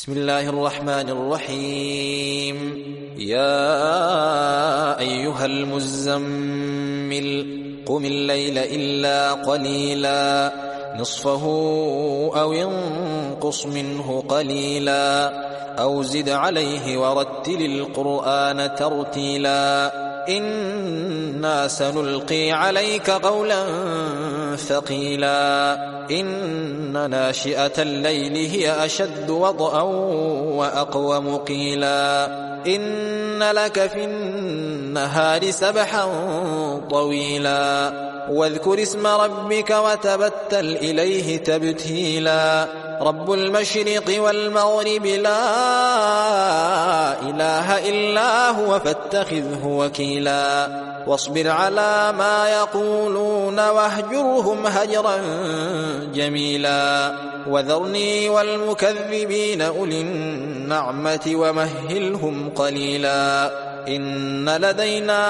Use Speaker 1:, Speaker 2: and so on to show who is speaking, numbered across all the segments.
Speaker 1: بسم الله الرحمن الرحيم. يا أيها المزمل قم الليل إلا قليلا نصفه أو انقص منه قليلا أو زد عليه ورتل القرآن ترتيلا إنا سنلقي عليك قولا ثقيلا إن ناشئة الليل هي أشد وطئا وأقوم قيلا إن لك في النهار سبحا طويلا واذكر اسم ربك وتبتل إليه تبتيلا رب المشرق والمغرب لا إله إلا هو فاتخذه وكيلا واصبر على ما يقولون واهجرهم هجرا جميلا وذرني والمكذبين أولي النعمة ومهلهم قليلا إن لدينا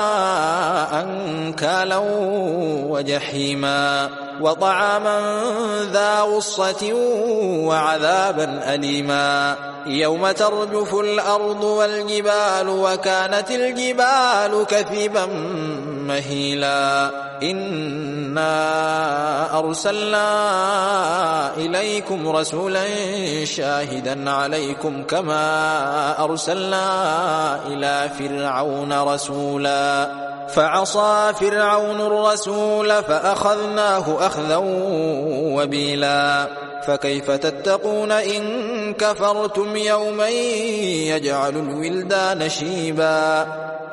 Speaker 1: أنكالا وجحيما وطعاما ذا غصة وعذابا أليما يوم ترجف الأرض والجبال وكانت الجبال كثيبا مهيلا إنا أرسلنا إليكم رسولا شاهدا عليكم كما أرسلنا إلى فرعون رسولا فعصى فرعون الرسول فأخذناه أخذا وبيلا فكيف تتقون إن كفرتم يوما يجعل الولدان شيبا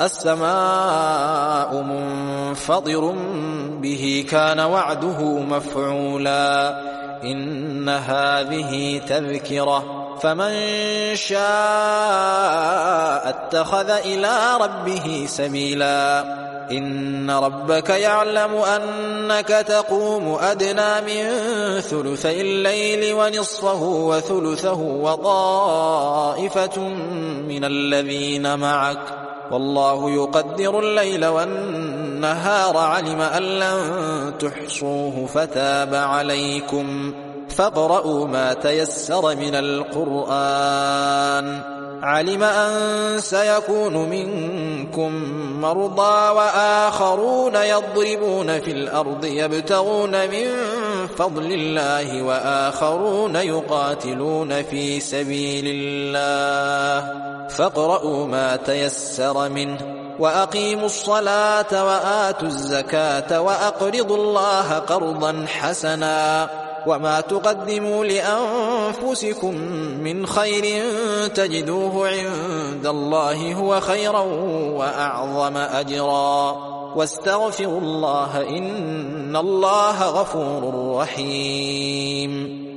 Speaker 1: السماء منفطر به كان وعده مفعولا إن هذه تذكرة فمن شاء اتخذ إلى ربه سبيلا إن ربك يعلم أنك تقوم أدنى من ثلثي الليل ونصفه وثلثه وطائفة من الذين معك والله يقدر الليل والنهار علم أن لن تحصوه فتاب عليكم فاقرؤوا ما تيسر من القرآن علم أن سيكون منكم مرضى وآخرون يضربون في الأرض يبتغون من فضل الله وآخرون يقاتلون في سبيل الله فاقرؤوا ما تيسر منه وأقيموا الصلاة وآتوا الزكاة وأقرضوا الله قرضا حسنا وما تقدموا لأنفسكم من خير تجدوه عند الله هو خيرا وأعظم أجرا واستغفروا الله إن الله غفور رحيم.